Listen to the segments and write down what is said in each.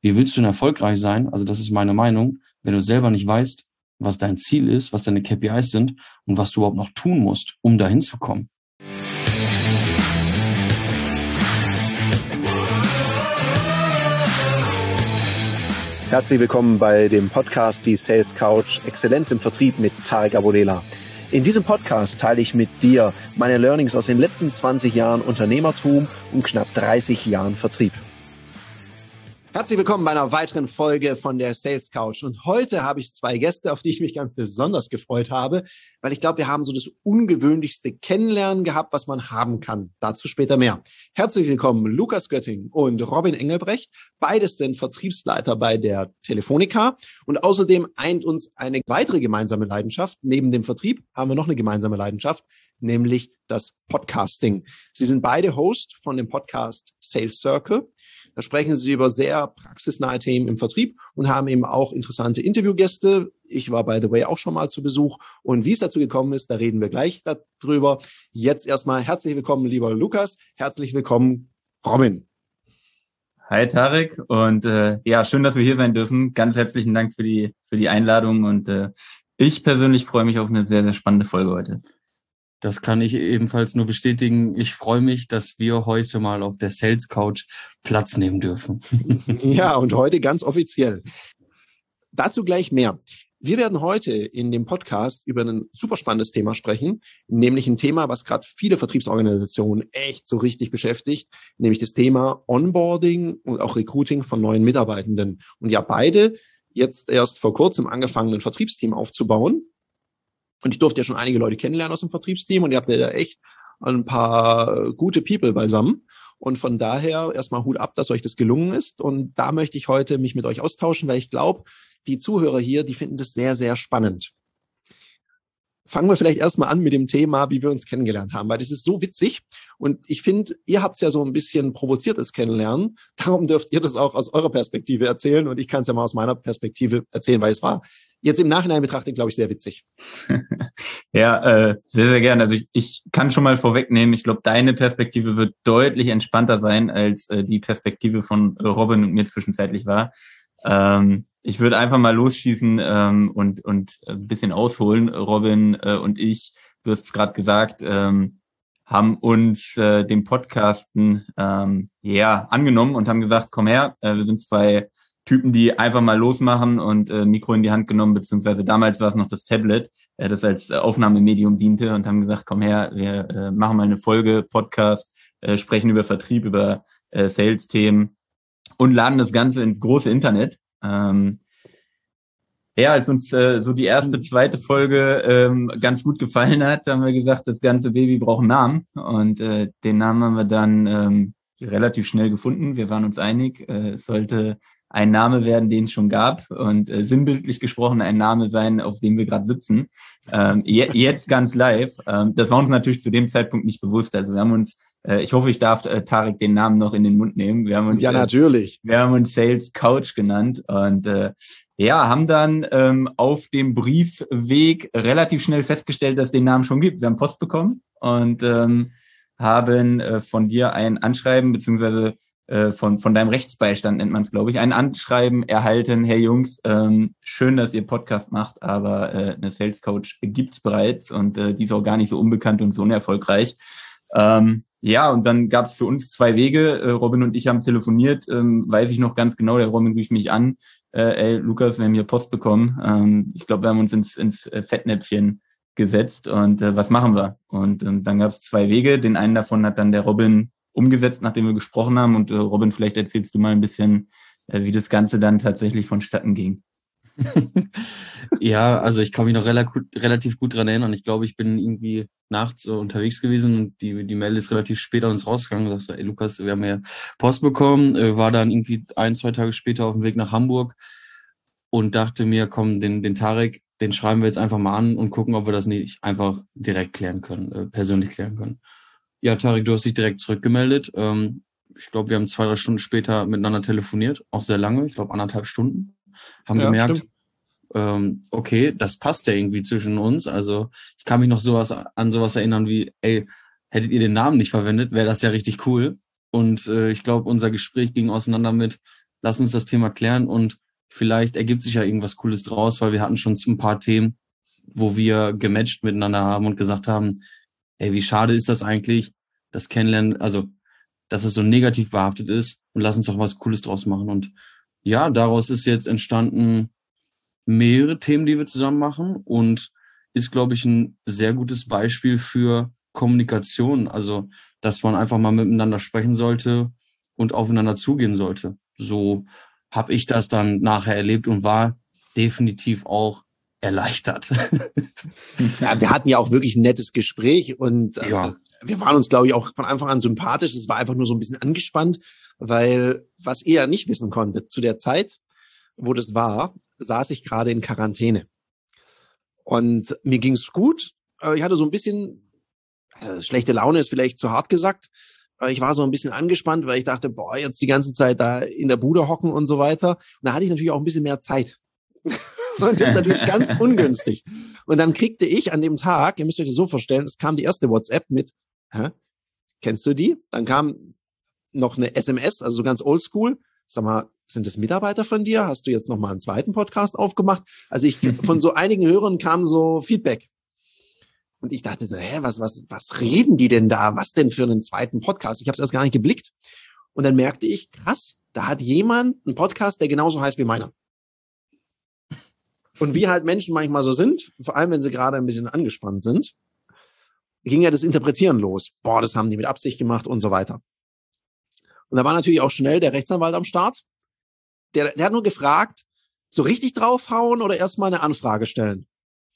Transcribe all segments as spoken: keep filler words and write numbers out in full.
wie willst du denn erfolgreich sein? Also das ist meine Meinung, wenn du selber nicht weißt, was dein Ziel ist, was deine K P Is sind und was du überhaupt noch tun musst, um dahin zu kommen. Herzlich willkommen bei dem Podcast Die Sales Couch Exzellenz im Vertrieb mit Tarek Abodela. In diesem Podcast teile ich mit dir meine Learnings aus den letzten zwanzig Jahren Unternehmertum und knapp dreißig Jahren Vertrieb. Herzlich willkommen bei einer weiteren Folge von der Sales Couch. Und heute habe ich zwei Gäste, auf die ich mich ganz besonders gefreut habe, weil ich glaube, wir haben so das ungewöhnlichste Kennenlernen gehabt, was man haben kann. Dazu später mehr. Herzlich willkommen Lukas Götting und Robin Engelbrecht. Beides sind Vertriebsleiter bei der Telefonica. Und außerdem eint uns eine weitere gemeinsame Leidenschaft. Neben dem Vertrieb haben wir noch eine gemeinsame Leidenschaft, nämlich das Podcasting. Sie sind beide Host von dem Podcast Sales Circle. Da sprechen sie über sehr praxisnahe Themen im Vertrieb und haben eben auch interessante Interviewgäste. Ich war, by the way, auch schon mal zu Besuch. Und wie es dazu gekommen ist, da reden wir gleich darüber. Jetzt erstmal herzlich willkommen, lieber Lukas. Herzlich willkommen, Robin. Hi Tarek und äh, ja, schön, dass wir hier sein dürfen. Ganz herzlichen Dank für die für die Einladung und äh, ich persönlich freue mich auf eine sehr, sehr spannende Folge heute. Das kann ich ebenfalls nur bestätigen. Ich freue mich, dass wir heute mal auf der Sales Couch Platz nehmen dürfen. Ja, und heute ganz offiziell. Dazu gleich mehr. Wir werden heute in dem Podcast über ein super spannendes Thema sprechen, nämlich ein Thema, was gerade viele Vertriebsorganisationen echt so richtig beschäftigt, nämlich das Thema Onboarding und auch Recruiting von neuen Mitarbeitenden. Und ja, beide jetzt erst vor kurzem angefangen, ein Vertriebsteam aufzubauen. Und ich durfte ja schon einige Leute kennenlernen aus dem Vertriebsteam und ihr habt ja echt ein paar gute People beisammen. Und von daher erstmal Hut ab, dass euch das gelungen ist. Und da möchte ich heute mich mit euch austauschen, weil ich glaube, die Zuhörer hier, die finden das sehr, sehr spannend. Fangen wir vielleicht erstmal an mit dem Thema, wie wir uns kennengelernt haben, weil das ist so witzig. Und ich finde, ihr habt es ja so ein bisschen provoziertes Kennenlernen. Darum dürft ihr das auch aus eurer Perspektive erzählen. Und ich kann es ja mal aus meiner Perspektive erzählen, weil es war jetzt im Nachhinein betrachtet, glaube ich, sehr witzig. Ja, äh, sehr, sehr gerne. Also ich, ich kann schon mal vorwegnehmen, ich glaube, deine Perspektive wird deutlich entspannter sein, als äh, die Perspektive von äh, Robin und mir zwischenzeitlich war. Ähm, ich würde einfach mal losschießen ähm, und und ein bisschen ausholen. Robin äh, und ich, du hast es gerade gesagt, ähm, haben uns äh, dem Podcasten ähm, ja angenommen und haben gesagt, komm her, äh, wir sind zwei Typen, die einfach mal losmachen und äh, Mikro in die Hand genommen, beziehungsweise damals war es noch das Tablet, äh, das als Aufnahmemedium diente und haben gesagt, komm her, wir äh, machen mal eine Folge Podcast, äh, sprechen über Vertrieb, über äh, Sales-Themen und laden das Ganze ins große Internet. Ähm, ja, als uns äh, so die erste, zweite Folge ähm, ganz gut gefallen hat, haben wir gesagt, das ganze Baby braucht einen Namen und äh, den Namen haben wir dann ähm, relativ schnell gefunden. Wir waren uns einig, äh, es sollte ein Name werden, den es schon gab und äh, sinnbildlich gesprochen ein Name sein, auf dem wir gerade sitzen. Ähm, je, jetzt ganz live. Ähm, das war uns natürlich zu dem Zeitpunkt nicht bewusst. Also wir haben uns, äh, ich hoffe, ich darf äh, Tarek den Namen noch in den Mund nehmen. Wir haben uns, ja, natürlich. Äh, wir haben uns Sales Couch genannt und äh, ja, haben dann ähm, auf dem Briefweg relativ schnell festgestellt, dass es den Namen schon gibt. Wir haben Post bekommen und ähm, haben äh, von dir ein Anschreiben beziehungsweise von von deinem Rechtsbeistand nennt man es, glaube ich, ein Anschreiben erhalten, hey Jungs, ähm, schön, dass ihr Podcast macht, aber äh, eine Sales Coach gibt's bereits und äh, die ist auch gar nicht so unbekannt und so unerfolgreich. Ähm, ja, und dann gab es für uns zwei Wege. Äh, Robin und ich haben telefoniert, ähm, weiß ich noch ganz genau, der Robin rief mich an, äh, ey Lukas, wir haben hier Post bekommen. Ähm, ich glaube, wir haben uns ins, ins Fettnäpfchen gesetzt und äh, was machen wir? Und ähm, dann gab es zwei Wege. Den einen davon hat dann der Robin umgesetzt, nachdem wir gesprochen haben. Und äh, Robin, vielleicht erzählst du mal ein bisschen, äh, wie das Ganze dann tatsächlich vonstatten ging. Ja, also ich kann mich noch relativ, relativ gut dran erinnern. Ich glaube, ich bin irgendwie nachts so unterwegs gewesen und die die Mail ist relativ spät an uns rausgegangen. Da sagst du, ey Lukas, wir haben ja Post bekommen, äh, war dann irgendwie ein, zwei Tage später auf dem Weg nach Hamburg und dachte mir, komm, den den Tarek, den schreiben wir jetzt einfach mal an und gucken, ob wir das nicht einfach direkt klären können, äh, persönlich klären können. Ja, Tarek, du hast dich direkt zurückgemeldet. Ähm, ich glaube, wir haben zwei, drei Stunden später miteinander telefoniert, auch sehr lange, ich glaube anderthalb Stunden. Haben ja, gemerkt, ähm, okay, das passt ja irgendwie zwischen uns. Also ich kann mich noch sowas an sowas erinnern wie, ey, hättet ihr den Namen nicht verwendet, wäre das ja richtig cool. Und äh, ich glaube, unser Gespräch ging auseinander mit, lass uns das Thema klären und vielleicht ergibt sich ja irgendwas Cooles draus, weil wir hatten schon ein paar Themen, wo wir gematcht miteinander haben und gesagt haben, ey, wie schade ist das eigentlich, das Kennenlernen, also, dass es so negativ behaftet ist und lass uns doch was Cooles draus machen. Und ja, daraus ist jetzt entstanden mehrere Themen, die wir zusammen machen und ist, glaube ich, ein sehr gutes Beispiel für Kommunikation. Also, dass man einfach mal miteinander sprechen sollte und aufeinander zugehen sollte. So habe ich das dann nachher erlebt und war definitiv auch erleichtert. Ja, wir hatten ja auch wirklich ein nettes Gespräch und äh, Ja. wir waren uns, glaube ich, auch von Anfang an sympathisch. Es war einfach nur so ein bisschen angespannt, weil was ihr ja nicht wissen konntet, zu der Zeit, wo das war, saß ich gerade in Quarantäne. Und mir ging's gut. Ich hatte so ein bisschen, also schlechte Laune ist vielleicht zu hart gesagt, aber ich war so ein bisschen angespannt, weil ich dachte, boah, jetzt die ganze Zeit da in der Bude hocken und so weiter. Und da hatte ich natürlich auch ein bisschen mehr Zeit. Und das ist natürlich ganz ungünstig. Und dann kriegte ich an dem Tag, ihr müsst euch das so vorstellen, es kam die erste WhatsApp mit, hä? Kennst du die? Dann kam noch eine S M S, also so ganz oldschool. Sag mal, sind das Mitarbeiter von dir? Hast du jetzt noch mal einen zweiten Podcast aufgemacht? Also ich, von so einigen Hörern kam so Feedback. Und ich dachte so, hä, was, was, was reden die denn da? Was denn für einen zweiten Podcast? Ich habe es erst gar nicht geblickt. Und dann merkte ich, krass, da hat jemand einen Podcast, der genauso heißt wie meiner. Und wie halt Menschen manchmal so sind, vor allem wenn sie gerade ein bisschen angespannt sind, ging ja das Interpretieren los. Boah, das haben die mit Absicht gemacht und so weiter. Und da war natürlich auch schnell der Rechtsanwalt am Start. Der, der hat nur gefragt, so richtig draufhauen oder erstmal eine Anfrage stellen.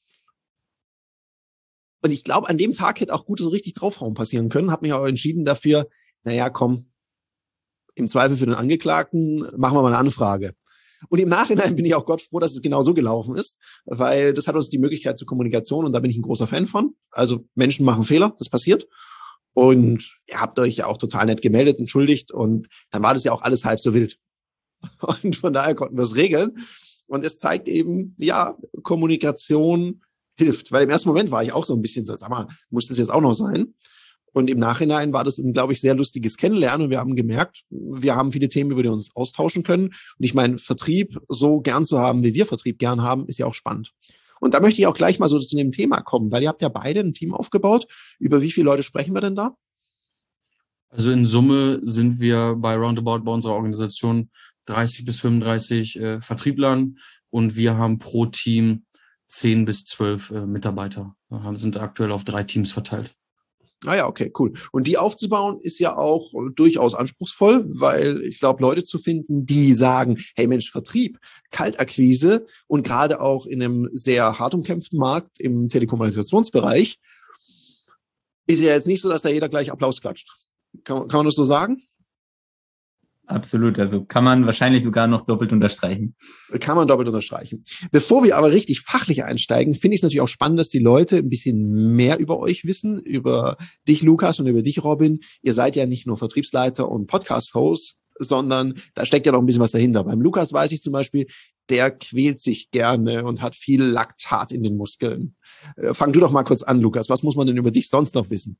Und ich glaube, an dem Tag hätte auch gut so richtig draufhauen passieren können. Habe mich aber entschieden dafür, naja, komm, im Zweifel für den Angeklagten machen wir mal eine Anfrage. Und im Nachhinein bin ich auch Gott froh, dass es genau so gelaufen ist, weil das hat uns die Möglichkeit zur Kommunikation und da bin ich ein großer Fan von. Also Menschen machen Fehler, das passiert. Und ihr habt euch ja auch total nett gemeldet, entschuldigt und dann war das ja auch alles halb so wild. Und von daher konnten wir es regeln. Und es zeigt eben, ja, Kommunikation hilft. Weil im ersten Moment war ich auch so ein bisschen so, sag mal, muss das jetzt auch noch sein? Und im Nachhinein war das ein, glaube ich, sehr lustiges Kennenlernen. Und wir haben gemerkt, wir haben viele Themen, über die wir uns austauschen können. Und ich meine, Vertrieb so gern zu haben, wie wir Vertrieb gern haben, ist ja auch spannend. Und da möchte ich auch gleich mal so zu dem Thema kommen, weil ihr habt ja beide ein Team aufgebaut. Über wie viele Leute sprechen wir denn da? Also in Summe sind wir bei Roundabout bei unserer Organisation dreißig bis fünfunddreißig äh, Vertrieblern und wir haben pro Team zehn bis zwölf äh, Mitarbeiter. Wir sind aktuell auf drei Teams verteilt. Ah ja, okay, cool. Und die aufzubauen ist ja auch durchaus anspruchsvoll, weil ich glaube, Leute zu finden, die sagen, hey Mensch, Vertrieb, Kaltakquise und gerade auch in einem sehr hart umkämpften Markt im Telekommunikationsbereich ist ja jetzt nicht so, dass da jeder gleich Applaus klatscht. Kann, kann man das so sagen? Absolut, also kann man wahrscheinlich sogar noch doppelt unterstreichen. Kann man doppelt unterstreichen. Bevor wir aber richtig fachlich einsteigen, finde ich es natürlich auch spannend, dass die Leute ein bisschen mehr über euch wissen, über dich, Lukas, und über dich, Robin. Ihr seid ja nicht nur Vertriebsleiter und Podcast-Host, sondern da steckt ja noch ein bisschen was dahinter. Beim Lukas weiß ich zum Beispiel, der quält sich gerne und hat viel Laktat in den Muskeln. Fang du doch mal kurz an, Lukas. Was muss man denn über dich sonst noch wissen?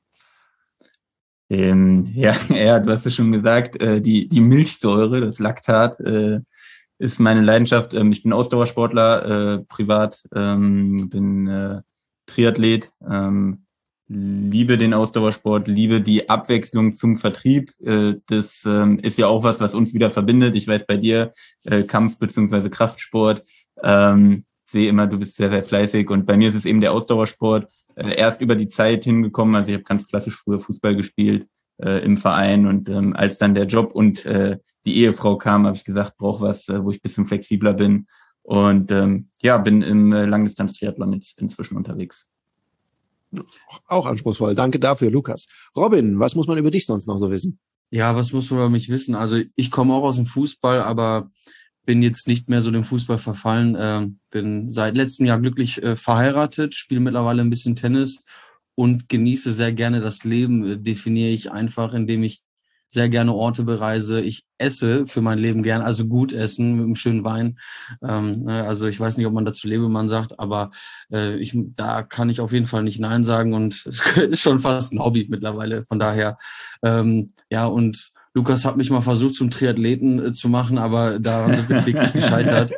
Ähm, ja, ja, du hast es schon gesagt, äh, die, die Milchsäure, das Laktat, äh, ist meine Leidenschaft. Ähm, ich bin Ausdauersportler, äh, privat, ähm, bin äh, Triathlet, ähm, liebe den Ausdauersport, liebe die Abwechslung zum Vertrieb. Äh, das ähm, ist ja auch was, was uns wieder verbindet. Ich weiß bei dir, äh, Kampf- bzw. Kraftsport, ähm, sehe immer, du bist sehr, sehr fleißig und bei mir ist es eben der Ausdauersport. Erst über die Zeit hingekommen, also ich habe ganz klassisch früher Fußball gespielt äh, im Verein und ähm, als dann der Job und äh, die Ehefrau kam, habe ich gesagt, brauche was, äh, wo ich ein bisschen flexibler bin und ähm, ja, bin im äh, Langdistanz-Triathlon jetzt inzwischen unterwegs. Auch anspruchsvoll, danke dafür, Lukas. Robin, was muss man über dich sonst noch so wissen? Ja, was muss man über mich wissen? Also ich komme auch aus dem Fußball, aber bin jetzt nicht mehr so dem Fußball verfallen, äh, bin seit letztem Jahr glücklich äh, verheiratet, spiele mittlerweile ein bisschen Tennis und genieße sehr gerne das Leben, äh, definiere ich einfach, indem ich sehr gerne Orte bereise. Ich esse für mein Leben gern, also gut essen mit einem schönen Wein. Ähm, also ich weiß nicht, ob man dazu Lebemann sagt, aber äh, ich, da kann ich auf jeden Fall nicht Nein sagen und es ist schon fast ein Hobby mittlerweile. Von daher, ähm, ja, und Lukas hat mich mal versucht, zum Triathleten äh, zu machen, aber daran sind wir wirklich gescheitert.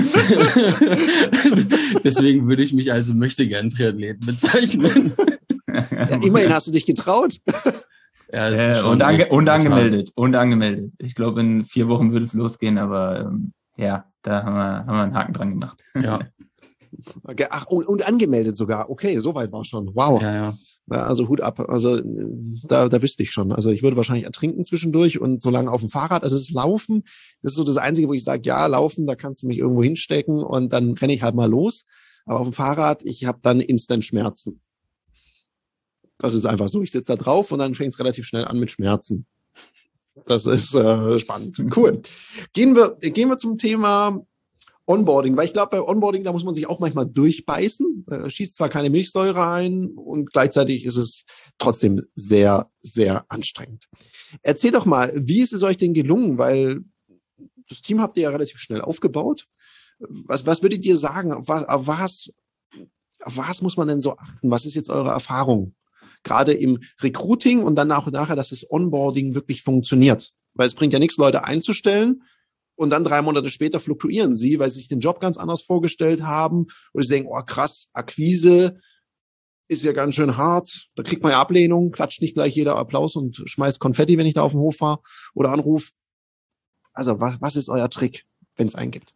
Deswegen würde ich mich als möchtegern Triathleten bezeichnen. Ja, immerhin hast du dich getraut. Ja, es äh, ist schon und, ange und brutal. angemeldet. Und angemeldet. Ich glaube, in vier Wochen würde es losgehen, aber ähm, ja, da haben wir, haben wir einen Haken dran gemacht. Ja. Okay, ach, und, und angemeldet sogar. Okay, soweit war schon. Wow. Ja, ja. Ja, also Hut ab. Also da, da wüsste ich schon. Also ich würde wahrscheinlich ertrinken zwischendurch und so lange auf dem Fahrrad. Also das Laufen, das ist so das Einzige, wo ich sage, ja, Laufen, da kannst du mich irgendwo hinstecken und dann renne ich halt mal los. Aber auf dem Fahrrad, ich habe dann instant Schmerzen. Das ist einfach so. Ich sitze da drauf und dann fängt es relativ schnell an mit Schmerzen. Das ist äh, spannend. Cool. Gehen wir, gehen wir zum Thema Onboarding, weil ich glaube, bei Onboarding, da muss man sich auch manchmal durchbeißen. Äh, schießt zwar keine Milchsäure ein und gleichzeitig ist es trotzdem sehr, sehr anstrengend. Erzähl doch mal, wie ist es euch denn gelungen? Weil das Team habt ihr ja relativ schnell aufgebaut. Was, was würdet ihr sagen? Auf was, auf was, auf was muss man denn so achten? Was ist jetzt eure Erfahrung? Gerade im Recruiting und dann auch nachher, dass das Onboarding wirklich funktioniert. Weil es bringt ja nichts, Leute einzustellen und dann drei Monate später fluktuieren sie, weil sie sich den Job ganz anders vorgestellt haben oder sie denken, oh krass, Akquise ist ja ganz schön hart, da kriegt man ja Ablehnung, klatscht nicht gleich jeder Applaus und schmeißt Konfetti, wenn ich da auf den Hof fahre oder anrufe. Also was, was ist euer Trick, wenn es einen gibt?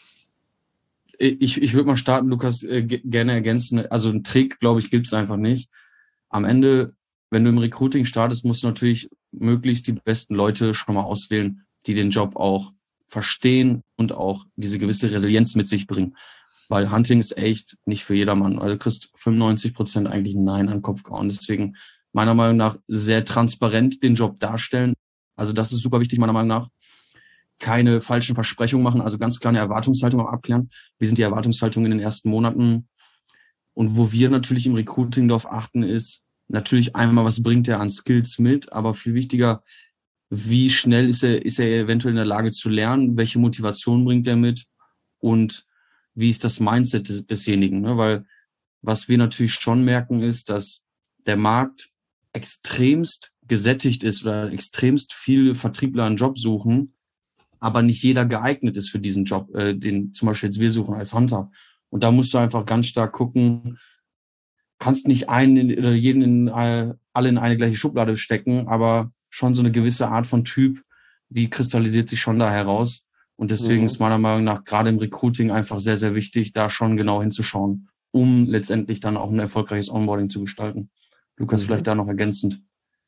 Ich, ich würde mal starten, Lukas, äh, gerne ergänzen. Also ein Trick, glaube ich, gibt's einfach nicht. Am Ende, wenn du im Recruiting startest, musst du natürlich möglichst die besten Leute schon mal auswählen, die den Job auch verstehen und auch diese gewisse Resilienz mit sich bringen. Weil Hunting ist echt nicht für jedermann. Also du kriegst fünfundneunzig Prozent eigentlich ein Nein an den Kopf gehauen. Deswegen meiner Meinung nach sehr transparent den Job darstellen. Also das ist super wichtig, meiner Meinung nach. Keine falschen Versprechungen machen, also ganz klar eine Erwartungshaltung auch abklären. Wie sind die Erwartungshaltungen in den ersten Monaten? Und wo wir natürlich im Recruiting darauf achten, ist natürlich einmal, was bringt er an Skills mit, aber viel wichtiger, wie schnell ist er, ist er eventuell in der Lage zu lernen, welche Motivation bringt er mit und wie ist das Mindset des, desjenigen, ne? Weil was wir natürlich schon merken ist, dass der Markt extremst gesättigt ist oder extremst viele Vertriebler einen Job suchen, aber nicht jeder geeignet ist für diesen Job, äh, den zum Beispiel jetzt wir suchen als Hunter. Und da musst du einfach ganz stark gucken, kannst nicht einen in, oder jeden in, äh, alle in eine gleiche Schublade stecken, aber schon so eine gewisse Art von Typ, die kristallisiert sich schon da heraus. Und deswegen mhm. ist meiner Meinung nach gerade im Recruiting einfach sehr, sehr wichtig, da schon genau hinzuschauen, um letztendlich dann auch ein erfolgreiches Onboarding zu gestalten. Lukas, mhm. vielleicht da noch ergänzend.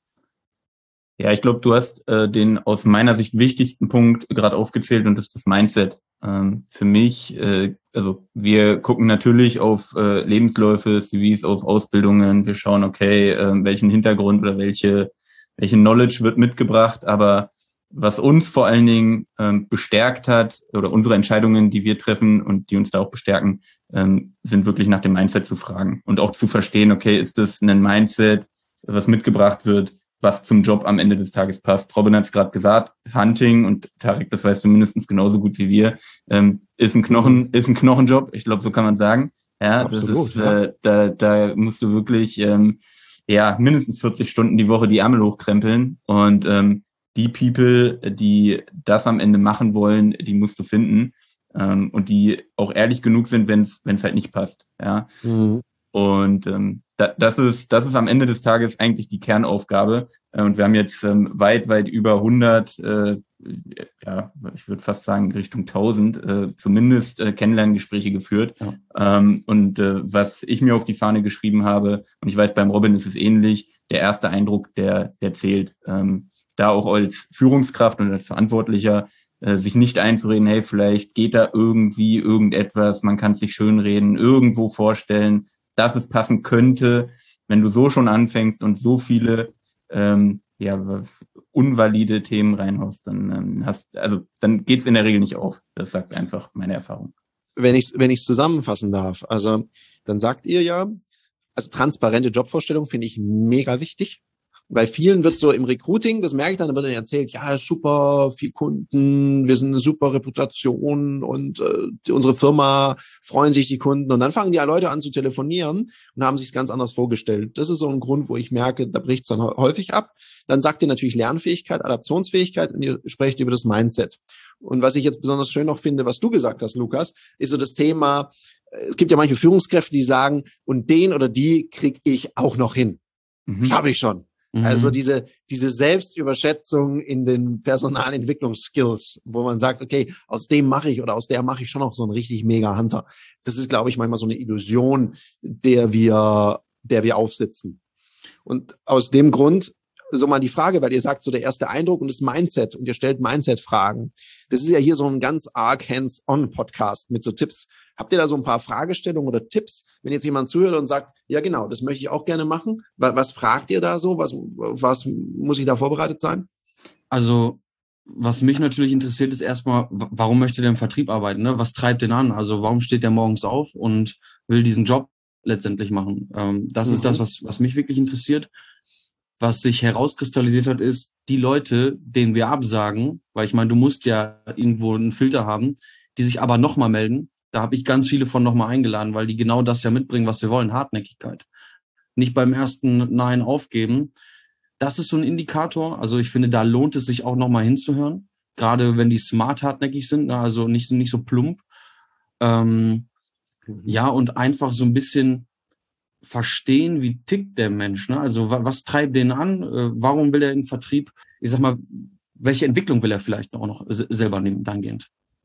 Ja, ich glaube, du hast äh, den aus meiner Sicht wichtigsten Punkt gerade aufgezählt und das ist das Mindset. Ähm, für mich, äh, also wir gucken natürlich auf äh, Lebensläufe, C Vs, auf Ausbildungen. Wir schauen, okay, äh, welchen Hintergrund oder welche welche Knowledge wird mitgebracht. Aber was uns vor allen Dingen ähm, bestärkt hat oder unsere Entscheidungen, die wir treffen und die uns da auch bestärken, ähm, sind wirklich nach dem Mindset zu fragen und auch zu verstehen, okay, ist das ein Mindset, was mitgebracht wird, was zum Job am Ende des Tages passt. Robin hat es gerade gesagt, Hunting, und Tarek, das weißt du mindestens genauso gut wie wir, ähm, ist ein Knochen, ist ein Knochenjob. Ich glaube, so kann man sagen. Ja, absolut, das ist, ja. Äh, da, da musst du wirklich, ähm, ja, mindestens vierzig Stunden die Woche die Ärmel hochkrempeln. Und ähm, die People, die das am Ende machen wollen, die musst du finden. Ähm, und die auch ehrlich genug sind, wenn es wenn es halt nicht passt. Ja. Mhm. Und ähm, da, das ist das ist am Ende des Tages eigentlich die Kernaufgabe. Äh, und wir haben jetzt ähm, weit, weit über hundert, äh, ja, ich würde fast sagen Richtung tausend, äh, zumindest äh, Kennenlerngespräche geführt. Ja. Ähm, und äh, was ich mir auf die Fahne geschrieben habe, und ich weiß, beim Robin ist es ähnlich, der erste Eindruck, der der zählt. Ähm, da auch als Führungskraft und als Verantwortlicher äh, sich nicht einzureden, hey, vielleicht geht da irgendwie irgendetwas, man kann es sich schönreden, irgendwo vorstellen, dass es passen könnte. Wenn du so schon anfängst und so viele ähm, ja, unvalide Themen reinhaust, dann ähm, hast, also dann geht's in der Regel nicht auf. Das sagt einfach meine Erfahrung. Wenn ich wenn ich zusammenfassen darf, also dann sagt ihr ja, also transparente Jobvorstellung finde ich mega wichtig. Weil vielen wird so im Recruiting, das merke ich dann, da wird dann erzählt, ja, super, viel Kunden, wir sind eine super Reputation und äh, unsere Firma freuen sich die Kunden. Und dann fangen die Leute an zu telefonieren und haben sich es ganz anders vorgestellt. Das ist so ein Grund, wo ich merke, da bricht es dann häufig ab. Dann sagt ihr natürlich Lernfähigkeit, Adaptionsfähigkeit und ihr sprecht über das Mindset. Und was ich jetzt besonders schön noch finde, was du gesagt hast, Lukas, ist so das Thema, es gibt ja manche Führungskräfte, die sagen, und den oder die kriege ich auch noch hin. Mhm. Schaffe ich schon. Mhm. Also diese diese Selbstüberschätzung in den Personalentwicklungsskills, wo man sagt, okay, aus dem mache ich oder aus der mache ich schon noch so einen richtig mega Hunter. Das ist, glaube ich, manchmal so eine Illusion, der wir der wir aufsitzen. Und aus dem Grund so mal die Frage, weil ihr sagt so der erste Eindruck und das Mindset und ihr stellt Mindset-Fragen. Das ist ja hier so ein ganz arg hands-on-Podcast mit so Tipps. Habt ihr da so ein paar Fragestellungen oder Tipps, wenn jetzt jemand zuhört und sagt, ja genau, das möchte ich auch gerne machen? Was, was fragt ihr da so? Was, was muss ich da vorbereitet sein? Also, was mich natürlich interessiert, ist erstmal, warum möchte der im Vertrieb arbeiten? Ne? Was treibt den an? Also, warum steht der morgens auf und will diesen Job letztendlich machen? Ähm, das mhm. ist das, was, was mich wirklich interessiert. Was sich herauskristallisiert hat, ist, die Leute, denen wir absagen, weil ich meine, du musst ja irgendwo einen Filter haben, die sich aber nochmal melden. Da habe ich ganz viele von nochmal eingeladen, weil die genau das ja mitbringen, was wir wollen, Hartnäckigkeit. Nicht beim ersten Nein aufgeben. Das ist so ein Indikator. Also ich finde, da lohnt es sich auch nochmal hinzuhören. Gerade wenn die smart hartnäckig sind, also nicht, nicht so plump. Ähm, mhm. Ja, und einfach so ein bisschen verstehen, wie tickt der Mensch, ne? Also was treibt den an? Warum will er in den Vertrieb? Ich sag mal, welche Entwicklung will er vielleicht auch noch selber nehmen, dahingehend?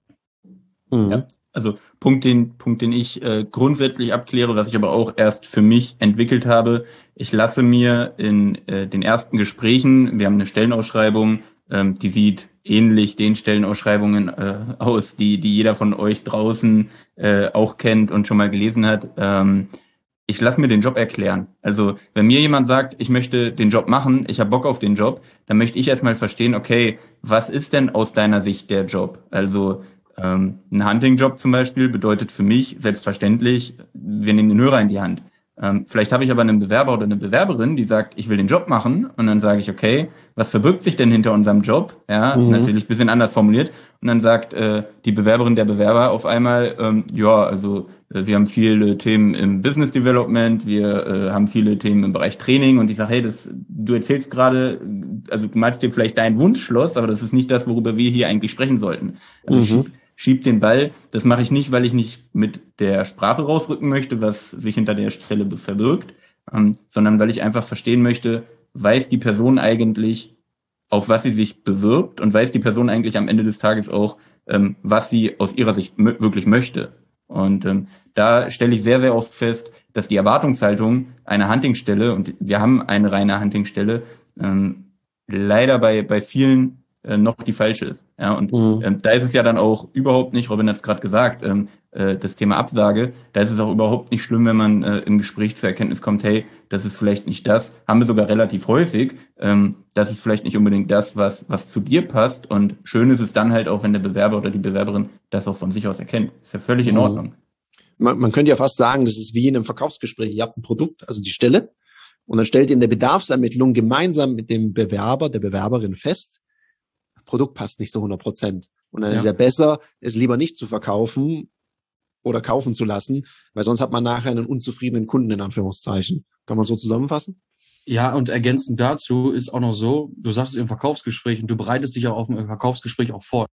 Mhm. Ja, also Punkt, den Punkt, den ich äh, grundsätzlich abkläre, was ich aber auch erst für mich entwickelt habe. Ich lasse mir in äh, den ersten Gesprächen, wir haben eine Stellenausschreibung, ähm, die sieht ähnlich den Stellenausschreibungen äh, aus, die die jeder von euch draußen äh, auch kennt und schon mal gelesen hat. Ähm, Ich lasse mir den Job erklären. Also wenn mir jemand sagt, ich möchte den Job machen, ich habe Bock auf den Job, dann möchte ich erstmal verstehen, okay, was ist denn aus deiner Sicht der Job? Also ähm, ein Hunting-Job zum Beispiel bedeutet für mich selbstverständlich, wir nehmen den Hörer in die Hand. Ähm, vielleicht habe ich aber einen Bewerber oder eine Bewerberin, die sagt, ich will den Job machen, und dann sage ich, okay, was verbirgt sich denn hinter unserem Job? Ja, mhm. natürlich ein bisschen anders formuliert. Und dann sagt äh, die Bewerberin, der Bewerber auf einmal, ähm, ja, also äh, wir haben viele Themen im Business Development, wir äh, haben viele Themen im Bereich Training, und ich sage, hey, das, du erzählst gerade, also du malst dir vielleicht dein Wunschschloss, aber das ist nicht das, worüber wir hier eigentlich sprechen sollten. Also mhm. schieb, schieb den Ball. Das mache ich nicht, weil ich nicht mit der Sprache rausrücken möchte, was sich hinter der Stelle verbirgt, ähm, sondern weil ich einfach verstehen möchte, weiß die Person eigentlich, auf was sie sich bewirbt, und weiß die Person eigentlich am Ende des Tages auch, ähm, was sie aus ihrer Sicht m- wirklich möchte. Und ähm, da stelle ich sehr, sehr oft fest, dass die Erwartungshaltung einer Huntingstelle, und wir haben eine reine Huntingstelle, ähm, leider bei bei vielen äh, noch die falsche ist. Ja, und mhm. ähm, da ist es ja dann auch überhaupt nicht, Robin hat es gerade gesagt, ähm, äh, das Thema Absage, da ist es auch überhaupt nicht schlimm, wenn man äh, im Gespräch zur Erkenntnis kommt, hey, das ist vielleicht nicht das, haben wir sogar relativ häufig, ähm, das ist vielleicht nicht unbedingt das, was was zu dir passt, und schön ist es dann halt auch, wenn der Bewerber oder die Bewerberin das auch von sich aus erkennt. Ist ja völlig in Ordnung. Man, man könnte ja fast sagen, das ist wie in einem Verkaufsgespräch. Ihr habt ein Produkt, also die Stelle, und dann stellt ihr in der Bedarfsermittlung gemeinsam mit dem Bewerber, der Bewerberin fest, das Produkt passt nicht so hundert Prozent. Und dann ja. ist ja besser, es lieber nicht zu verkaufen oder kaufen zu lassen, weil sonst hat man nachher einen unzufriedenen Kunden, in Anführungszeichen. Kann man so zusammenfassen? Ja, und ergänzend dazu ist auch noch so, du sagst es im Verkaufsgespräch, und du bereitest dich auch auf ein Verkaufsgespräch auch vor.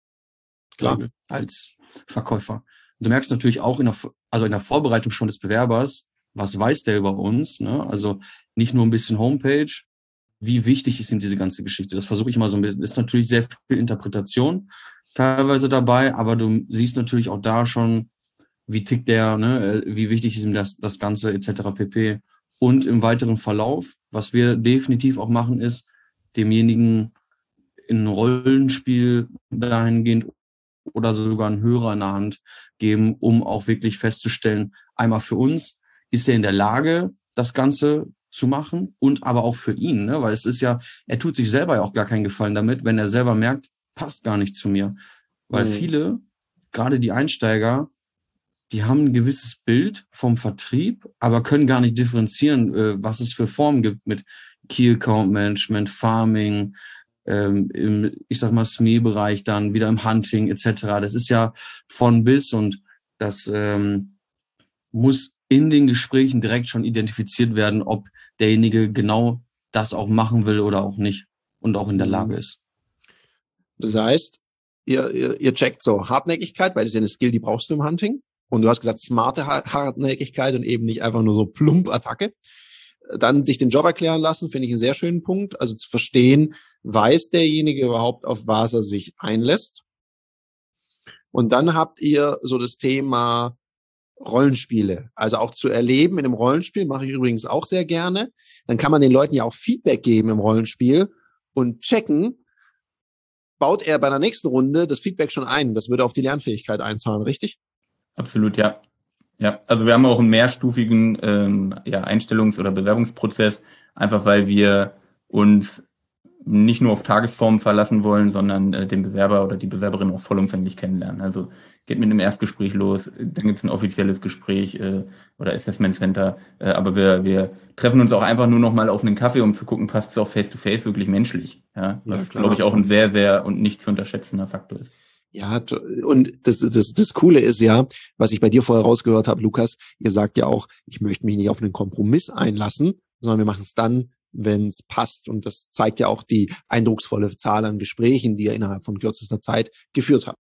Klar. Als Verkäufer. Du merkst natürlich auch in der, also in der Vorbereitung schon des Bewerbers, was weiß der über uns, ne? Also nicht nur ein bisschen Homepage, wie wichtig ist ihm diese ganze Geschichte? Das versuche ich mal so ein bisschen. Ist natürlich sehr viel Interpretation teilweise dabei, aber du siehst natürlich auch da schon, wie tickt der, ne? Wie wichtig ist ihm das, das Ganze et cetera pp. Und im weiteren Verlauf, was wir definitiv auch machen, ist, demjenigen in ein Rollenspiel dahingehend oder sogar einen Hörer in der Hand geben, um auch wirklich festzustellen, einmal für uns, ist er in der Lage, das Ganze zu machen, und aber auch für ihn, ne? Weil es ist ja, er tut sich selber ja auch gar keinen Gefallen damit, wenn er selber merkt, passt gar nicht zu mir. Weil mhm. viele, gerade die Einsteiger, die haben ein gewisses Bild vom Vertrieb, aber können gar nicht differenzieren, was es für Formen gibt mit Key Account Management, Farming, ähm, im, ich sag mal, S M E-Bereich, dann wieder im Hunting et cetera. Das ist ja von bis und das ähm, muss in den Gesprächen direkt schon identifiziert werden, ob derjenige genau das auch machen will oder auch nicht und auch in der Lage ist. Das heißt, ihr, ihr, ihr checkt so Hartnäckigkeit, weil das ist ja eine Skill, die brauchst du im Hunting. Und du hast gesagt, smarte Hartnäckigkeit und eben nicht einfach nur so plump Attacke. Dann sich den Job erklären lassen, finde ich einen sehr schönen Punkt. Also zu verstehen, weiß derjenige überhaupt, auf was er sich einlässt. Und dann habt ihr so das Thema Rollenspiele. Also auch zu erleben in einem Rollenspiel, mache ich übrigens auch sehr gerne. Dann kann man den Leuten ja auch Feedback geben im Rollenspiel und checken, baut er bei der nächsten Runde das Feedback schon ein. Das würde auf die Lernfähigkeit einzahlen, richtig? Absolut, ja. Ja, also wir haben auch einen mehrstufigen ähm, ja, Einstellungs- oder Bewerbungsprozess, einfach weil wir uns nicht nur auf Tagesform verlassen wollen, sondern äh, den Bewerber oder die Bewerberin auch vollumfänglich kennenlernen. Also geht mit einem Erstgespräch los, dann gibt es ein offizielles Gespräch äh, oder Assessment Center, äh, aber wir wir treffen uns auch einfach nur noch mal auf einen Kaffee, um zu gucken, passt es auch Face-to-Face wirklich menschlich. Ja, was, ja, glaube ich, auch ein sehr, sehr und nicht zu unterschätzender Faktor ist. Ja, und das, das, das Coole ist ja, was ich bei dir vorher rausgehört habe, Lukas, ihr sagt ja auch, ich möchte mich nicht auf einen Kompromiss einlassen, sondern wir machen es dann, wenn es passt. Und das zeigt ja auch die eindrucksvolle Zahl an Gesprächen, die ihr innerhalb von kürzester Zeit geführt habt.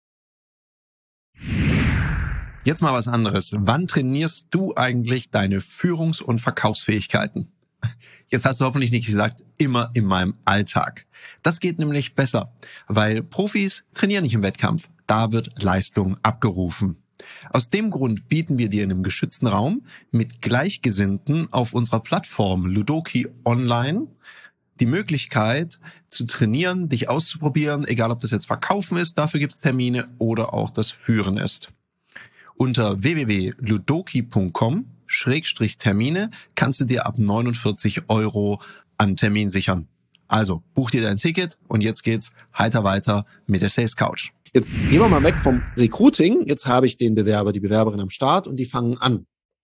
Jetzt mal was anderes. Wann trainierst du eigentlich deine Führungs- und Verkaufsfähigkeiten? Jetzt hast du hoffentlich nicht gesagt, immer in meinem Alltag. Das geht nämlich besser, weil Profis trainieren nicht im Wettkampf. Da wird Leistung abgerufen. Aus dem Grund bieten wir dir in einem geschützten Raum mit Gleichgesinnten auf unserer Plattform Ludoki Online die Möglichkeit zu trainieren, dich auszuprobieren, egal ob das jetzt Verkaufen ist, dafür gibt's Termine, oder auch das Führen ist. Unter w w w punkt ludoki punkt com Schrägstrich Termine kannst du dir ab neunundvierzig Euro an Termin sichern. Also buch dir dein Ticket und jetzt geht's heiter weiter mit der Sales Couch. Jetzt gehen wir mal weg vom Recruiting. Jetzt habe ich den Bewerber, die Bewerberin am Start und die fangen an.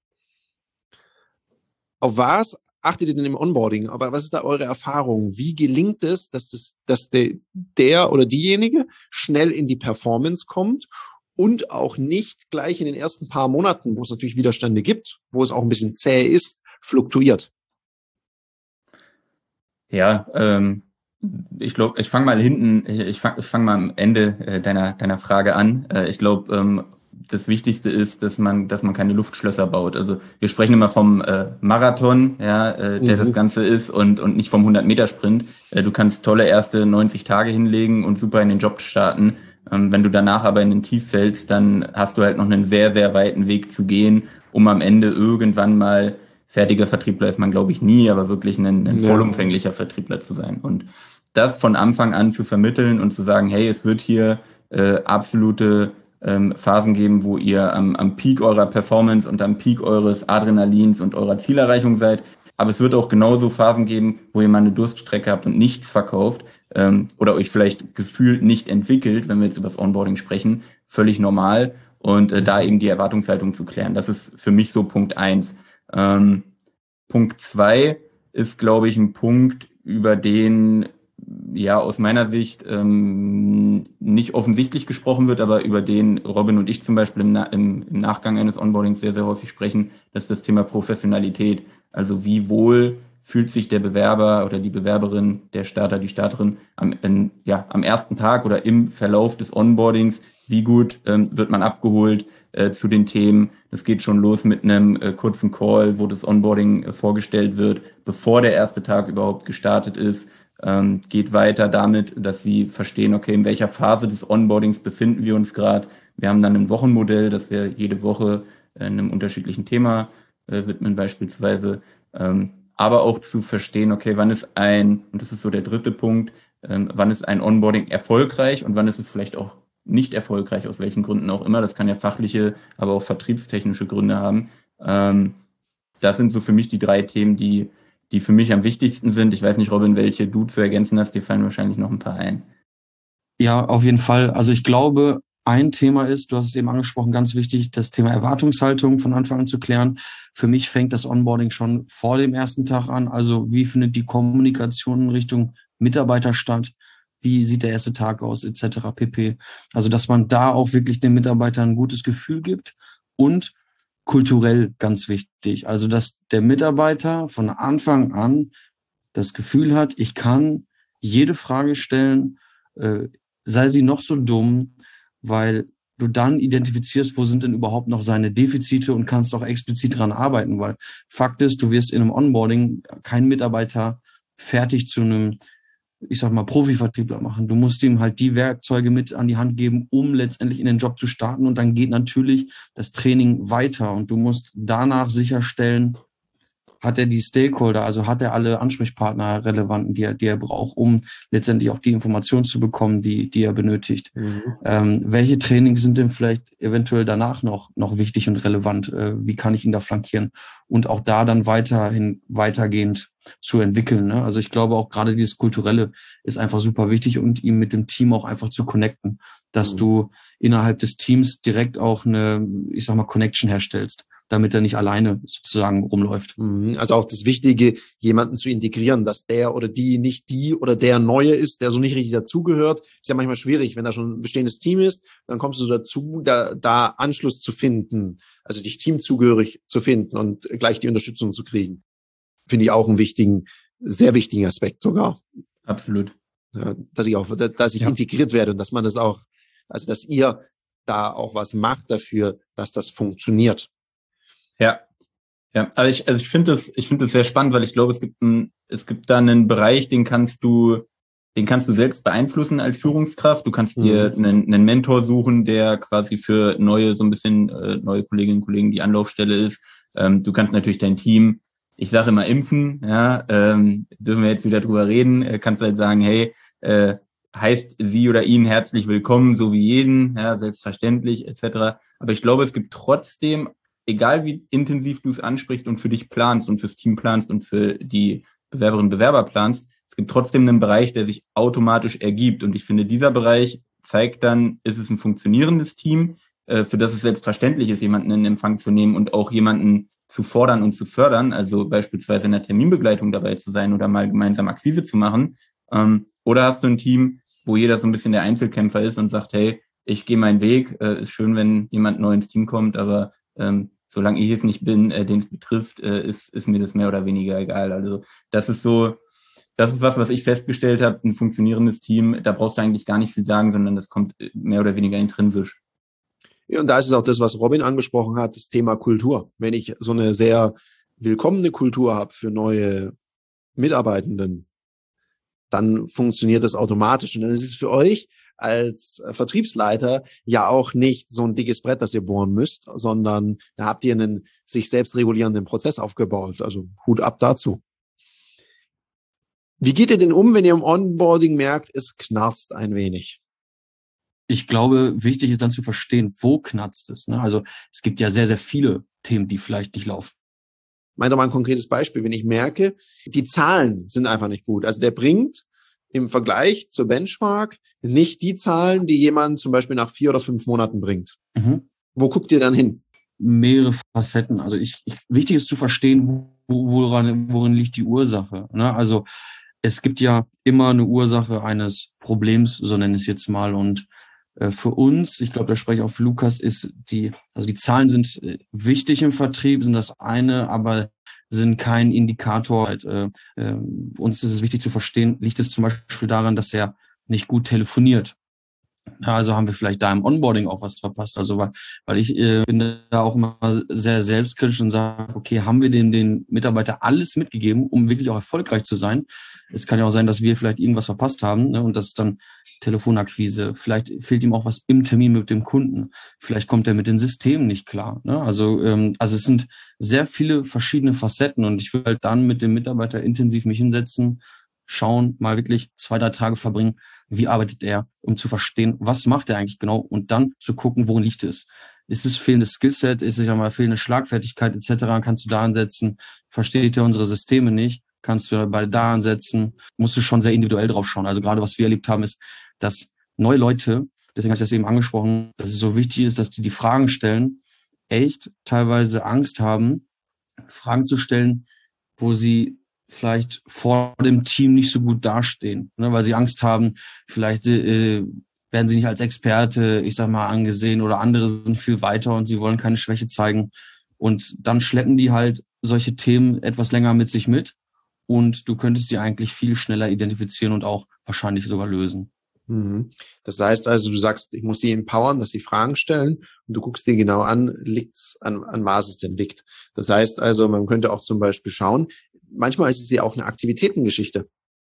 Auf was achtet ihr denn im Onboarding? Aber was ist da eure Erfahrung? Wie gelingt es, dass, das, dass der, der oder diejenige schnell in die Performance kommt und auch nicht gleich in den ersten paar Monaten, wo es natürlich Widerstände gibt, wo es auch ein bisschen zäh ist, fluktuiert? Ja, ähm, ich glaube, ich fange mal hinten, ich, ich fange ich fang mal am Ende äh, deiner deiner Frage an. Äh, ich glaube, ähm, das Wichtigste ist, dass man dass man keine Luftschlösser baut. Also wir sprechen immer vom äh, Marathon, ja, äh, der mhm. das Ganze ist, und und nicht vom hundert-Meter-Sprint. Äh, du kannst tolle erste neunzig Tage hinlegen und super in den Job starten. Ähm, wenn du danach aber in den Tief fällst, dann hast du halt noch einen sehr, sehr weiten Weg zu gehen, um am Ende irgendwann mal, fertiger Vertriebler ist man, glaube ich, nie, aber wirklich ein, ein ja. vollumfänglicher Vertriebler zu sein. Und das von Anfang an zu vermitteln und zu sagen, hey, es wird hier äh, absolute ähm, Phasen geben, wo ihr am, am Peak eurer Performance und am Peak eures Adrenalins und eurer Zielerreichung seid. Aber es wird auch genauso Phasen geben, wo ihr mal eine Durststrecke habt und nichts verkauft ähm, oder euch vielleicht gefühlt nicht entwickelt, wenn wir jetzt über das Onboarding sprechen. Völlig normal. Und äh, da eben die Erwartungshaltung zu klären. Das ist für mich so Punkt eins. Ähm, Punkt zwei ist, glaube ich, ein Punkt, über den ja aus meiner Sicht ähm, nicht offensichtlich gesprochen wird, aber über den Robin und ich zum Beispiel im, Na- im, im Nachgang eines Onboardings sehr, sehr häufig sprechen. Das ist das Thema Professionalität. Also wie wohl fühlt sich der Bewerber oder die Bewerberin, der Starter, die Starterin am, in, ja, am ersten Tag oder im Verlauf des Onboardings, wie gut ähm, wird man abgeholt äh, zu den Themen. Das geht schon los mit einem äh, kurzen Call, wo das Onboarding äh, vorgestellt wird, bevor der erste Tag überhaupt gestartet ist. Ähm, geht weiter damit, dass sie verstehen, okay, in welcher Phase des Onboardings befinden wir uns gerade. Wir haben dann ein Wochenmodell, das wir jede Woche äh, einem unterschiedlichen Thema äh, widmen beispielsweise. Ähm, aber auch zu verstehen, okay, wann ist ein, und das ist so der dritte Punkt, ähm, wann ist ein Onboarding erfolgreich und wann ist es vielleicht auch nicht erfolgreich, aus welchen Gründen auch immer. Das kann ja fachliche, aber auch vertriebstechnische Gründe haben. Ähm, das sind so für mich die drei Themen, die die für mich am wichtigsten sind. Ich weiß nicht, Robin, welche du zu ergänzen hast. Dir fallen wahrscheinlich noch ein paar ein. Ja, auf jeden Fall. Also ich glaube, ein Thema ist, du hast es eben angesprochen, ganz wichtig, das Thema Erwartungshaltung von Anfang an zu klären. Für mich fängt das Onboarding schon vor dem ersten Tag an. Also wie findet die Kommunikation in Richtung Mitarbeiter statt? Wie sieht der erste Tag aus, et cetera pp. Also dass man da auch wirklich den Mitarbeitern ein gutes Gefühl gibt und kulturell ganz wichtig. Also dass der Mitarbeiter von Anfang an das Gefühl hat, ich kann jede Frage stellen, äh, sei sie noch so dumm, weil du dann identifizierst, wo sind denn überhaupt noch seine Defizite und kannst auch explizit dran arbeiten, weil Fakt ist, du wirst in einem Onboarding keinen Mitarbeiter fertig zu einem, ich sag mal, Profivertriebler machen. Du musst ihm halt die Werkzeuge mit an die Hand geben, um letztendlich in den Job zu starten, und dann geht natürlich das Training weiter und du musst danach sicherstellen, hat er die Stakeholder, also hat er alle Ansprechpartner relevanten, die er, die er braucht, um letztendlich auch die Informationen zu bekommen, die, die er benötigt. Mhm. Ähm, welche Trainings sind denn vielleicht eventuell danach noch, noch wichtig und relevant? Äh, wie kann ich ihn da flankieren? Und auch da dann weiterhin, weitergehend zu entwickeln, ne? Also ich glaube auch gerade dieses Kulturelle ist einfach super wichtig und ihm mit dem Team auch einfach zu connecten, dass mhm. du innerhalb des Teams direkt auch eine, ich sag mal, Connection herstellst, damit er nicht alleine sozusagen rumläuft. Also auch das Wichtige, jemanden zu integrieren, dass der oder die nicht die oder der Neue ist, der so nicht richtig dazugehört. Ist ja manchmal schwierig, wenn da schon ein bestehendes Team ist, dann kommst du dazu, da, da Anschluss zu finden, also dich teamzugehörig zu finden und gleich die Unterstützung zu kriegen. Finde ich auch einen wichtigen, sehr wichtigen Aspekt sogar. Absolut. Ja, dass ich auch, dass ich ja. integriert werde und dass man das auch, also dass ihr da auch was macht dafür, dass das funktioniert. Ja, ja, also ich, also ich finde das, ich finde das sehr spannend, weil ich glaube, es gibt ein, es gibt da einen Bereich, den kannst du, den kannst du selbst beeinflussen als Führungskraft. Du kannst dir mhm. einen, einen Mentor suchen, der quasi für neue, so ein bisschen äh, neue Kolleginnen und Kollegen die Anlaufstelle ist. Ähm, du kannst natürlich dein Team, ich sage immer impfen, ja, ähm, dürfen wir jetzt wieder drüber reden, äh, kannst halt sagen, hey, äh, heißt sie oder ihn herzlich willkommen, so wie jeden, ja, selbstverständlich, et cetera. Aber ich glaube, es gibt trotzdem, egal wie intensiv du es ansprichst und für dich planst und fürs Team planst und für die Bewerberinnen und Bewerber planst, es gibt trotzdem einen Bereich, der sich automatisch ergibt. Und ich finde, dieser Bereich zeigt dann, ist es ein funktionierendes Team, für das es selbstverständlich ist, jemanden in Empfang zu nehmen und auch jemanden zu fordern und zu fördern, also beispielsweise in der Terminbegleitung dabei zu sein oder mal gemeinsam Akquise zu machen. Oder hast du ein Team, wo jeder so ein bisschen der Einzelkämpfer ist und sagt, hey, ich gehe meinen Weg, ist schön, wenn jemand neu ins Team kommt, aber ähm, solange ich es nicht bin, äh, den es betrifft, äh, ist, ist mir das mehr oder weniger egal. Also das ist so, das ist was, was ich festgestellt habe, ein funktionierendes Team, da brauchst du eigentlich gar nicht viel sagen, sondern das kommt mehr oder weniger intrinsisch. Ja, und da ist es auch das, was Robin angesprochen hat, das Thema Kultur. Wenn ich so eine sehr willkommene Kultur habe für neue Mitarbeitenden, dann funktioniert das automatisch. Und dann ist es für euch als Vertriebsleiter ja auch nicht so ein dickes Brett, das ihr bohren müsst, sondern da habt ihr einen sich selbst regulierenden Prozess aufgebaut. Also Hut ab dazu. Wie geht ihr denn um, wenn ihr im Onboarding merkt, es knarzt ein wenig? Ich glaube, wichtig ist dann zu verstehen, wo knarzt es, ne? Also es gibt ja sehr, sehr viele Themen, die vielleicht nicht laufen. Ich meine doch mal ein konkretes Beispiel. Wenn ich merke, die Zahlen sind einfach nicht gut. Also der bringt im Vergleich zur Benchmark nicht die Zahlen, die jemand zum Beispiel nach vier oder fünf Monaten bringt. Mhm. Wo guckt ihr dann hin? Mehrere Facetten. Also ich, ich wichtig ist zu verstehen, wo, woran, worin liegt die Ursache, ne? Also es gibt ja immer eine Ursache eines Problems, so nenne ich es jetzt mal. Und äh, für uns, ich glaube, da spreche ich auch für Lukas, ist die, also die Zahlen sind äh, wichtig im Vertrieb, sind das eine, aber sind kein Indikator. Halt, äh, äh, uns ist es wichtig zu verstehen, liegt es zum Beispiel daran, dass er nicht gut telefoniert. Also haben wir vielleicht da im Onboarding auch was verpasst. Also weil, weil ich äh, bin da auch immer sehr selbstkritisch und sage, okay, haben wir den, den Mitarbeiter alles mitgegeben, um wirklich auch erfolgreich zu sein? Es kann ja auch sein, dass wir vielleicht irgendwas verpasst haben, ne? Und das ist dann Telefonakquise. Vielleicht fehlt ihm auch was im Termin mit dem Kunden. Vielleicht kommt er mit den Systemen nicht klar, ne? Also, ähm, also es sind sehr viele verschiedene Facetten und ich will halt dann mit dem Mitarbeiter intensiv mich hinsetzen, schauen, mal wirklich zwei, drei Tage verbringen, wie arbeitet er, um zu verstehen, was macht er eigentlich genau und dann zu gucken, worin liegt es. Ist es fehlendes Skillset, ist es ja mal fehlende Schlagfertigkeit et cetera, kannst du da ansetzen, versteht er unsere Systeme nicht, kannst du bei da ansetzen, musst du schon sehr individuell drauf schauen. Also gerade was wir erlebt haben, ist, dass neue Leute deswegen habe ich das eben angesprochen, dass es so wichtig ist, dass die die Fragen stellen, echt teilweise Angst haben, Fragen zu stellen, wo sie vielleicht vor dem Team nicht so gut dastehen, ne, weil sie Angst haben, vielleicht äh, werden sie nicht als Experte, ich sag mal, angesehen oder andere sind viel weiter und sie wollen keine Schwäche zeigen. Und dann schleppen die halt solche Themen etwas länger mit sich mit und du könntest die eigentlich viel schneller identifizieren und auch wahrscheinlich sogar lösen. Das heißt also, du sagst, ich muss sie empowern, dass sie Fragen stellen und du guckst dir genau an, liegt's an, an was es denn liegt. Das heißt also, man könnte auch zum Beispiel schauen, manchmal ist es ja auch eine Aktivitätengeschichte.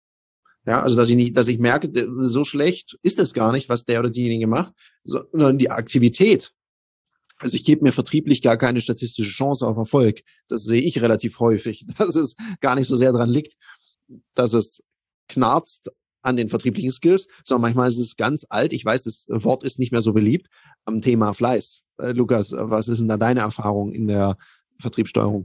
Ja, also dass ich nicht, dass ich merke, so schlecht ist es gar nicht, was der oder diejenige macht, sondern die Aktivität. Also ich gebe mir vertrieblich gar keine statistische Chance auf Erfolg. Das sehe ich relativ häufig, dass es gar nicht so sehr dran liegt, dass es knarzt an den vertrieblichen Skills, sondern manchmal ist es ganz alt. Ich weiß, das Wort ist nicht mehr so beliebt am Thema Fleiß. Äh, Lukas, was ist denn da deine Erfahrung in der Vertriebssteuerung?